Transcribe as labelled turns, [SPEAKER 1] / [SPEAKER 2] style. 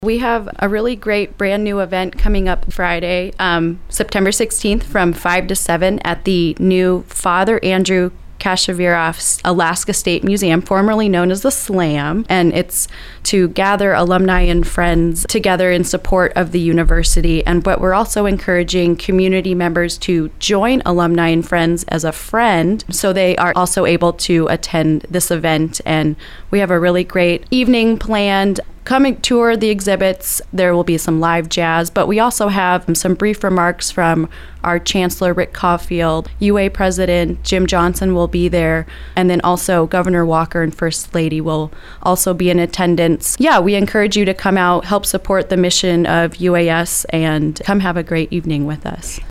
[SPEAKER 1] We have a really great brand new event coming up Friday, September 16th from 5 to 7 at the new Father Andrew Kashaviroff's Alaska State Museum, formerly known as the SLAM, and it's to gather alumni and friends together in support of the university. But we're also encouraging community members to join alumni and friends as a friend, so they are also able to attend this event. And we have a really great evening planned. Come and tour the exhibits. There will be some live jazz, but we also have some brief remarks from our Chancellor, Rick Caulfield. UA President Jim Johnson will be there, and then also Governor Walker and First Lady will also be in attendance. Yeah, we encourage you to come out, help support the mission of UAS, and come have a great evening with us.